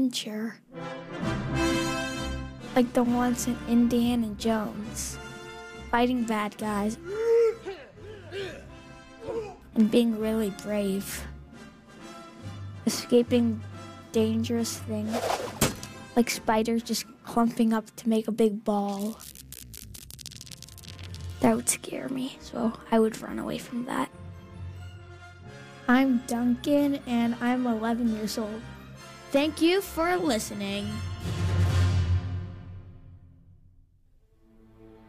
adventure. Like the ones in Indiana Jones. Fighting bad guys. And being really brave. Escaping dangerous things. Like spiders just clumping up to make a big ball. That would scare me, so I would run away from that. I'm Duncan, and I'm 11 years old. Thank you for listening.